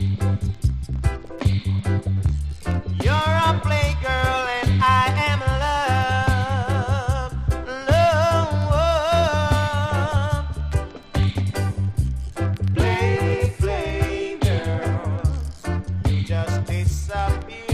You're a playgirl and I am love. Play, play, girl, you just disappear.